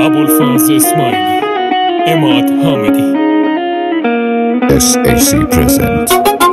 ابوالفضل اسماعیلی، عماد حامدی. SAC present.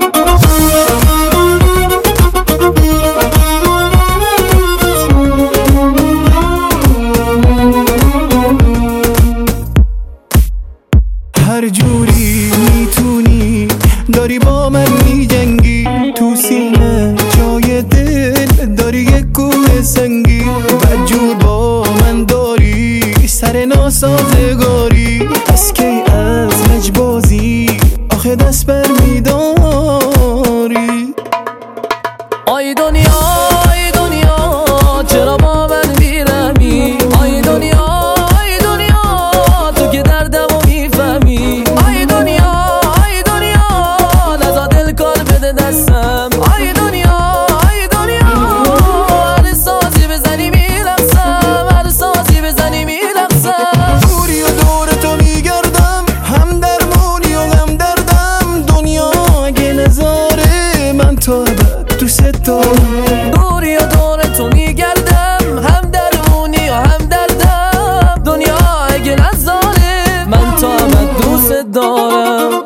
هر جوری میتونی داری با من میجنگی، تو سینه جای دل داری یک کوه سنگی، بدجور با من داری سر ناسازگاری، از کی از لجبازی آخه دست بر میداری. آی دنیا آی دنیا چرا با من بیرمی، آی دنیا آی دنیا تو که دردمو میفهمی، آی دنیا آی دنیا نزا دل کار بده دستم، آی دنیا آی دنیا هر سازی بزنی میرقصم، هر سازی بزنی میرقصم. دوری و دور تو میگردم، هم درمونی و هم دردم، دنیا اگه نذاره من تا ابد دوست دارم. دوری و دور تو میگردم، هم درمونی و هم دردم، دنیا اگه نذاره من تا ابد دوست دارم.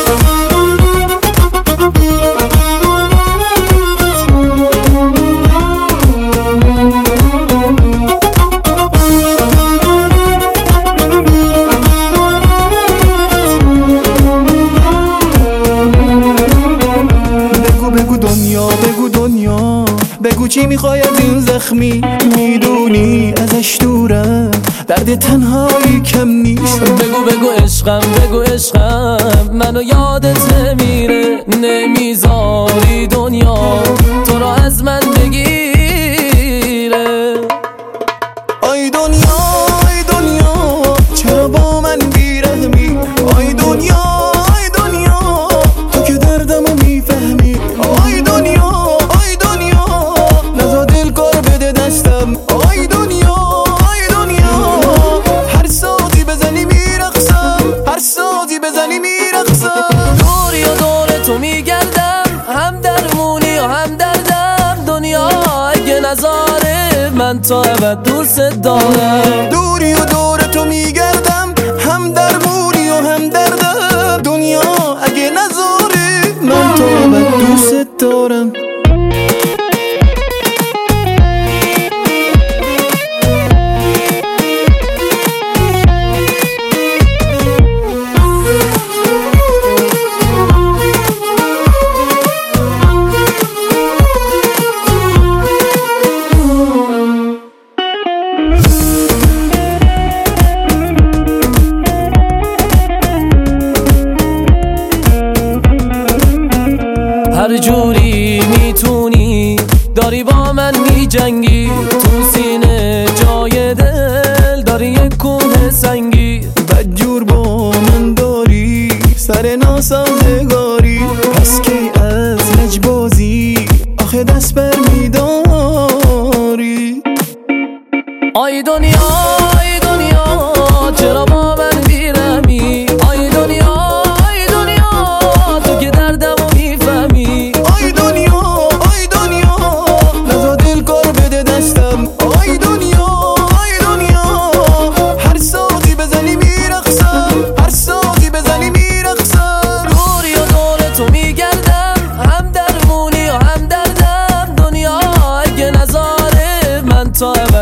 بگو دنیا، بگو دنیا، بگو چی میخوای از این زخمی، میدونی ازش دورم درد تنهایی کم نیست. بگو عشقم، بگو عشقم منو یادت نمیره، نمیذاری دنیا تو رو از من بگیره. آی دنیا آی دنیا چرا با من بیرحمی، آی دنیا آی دنیا تو که دردمو میفهمی، آی دنیا آی دنیا نزا دل کار بده دستم، آی دنیا آی دنیا هر سازی بزنی میرقصم، هر سازی بزنی میرقصم. دوری و دور تو میگردم، هم درمونی و هم دردم، دنیا اگه نذاره من تا ابد دوست دارم. دوری و دور تو میگردم، هم درمونی و هم دردم، دنیا اگه نذاره من تا ابد دوست دارم. هر جوری میتونی داری با من میجنگی، تو سینه جای دل داری یک کوه سنگی، بدجور با من داری سر ناسازگاری، پس کی از لجبازی آخه دست بر میداری. آی دنیا آی دنیا چرا با من بیرمی، آی دنیا آی دنیا تو که دردمو میفهمی، آی دنیا آی دنیا نزا دل کار بده دستم، آی دنیا آی دنیا هر سازی بزنی میرقصم، هر سازی بزنی میرقصم. دوری و دور تو میگردم، هم درمونی و هم دردم، دنیا اگه نذاره من تا ابد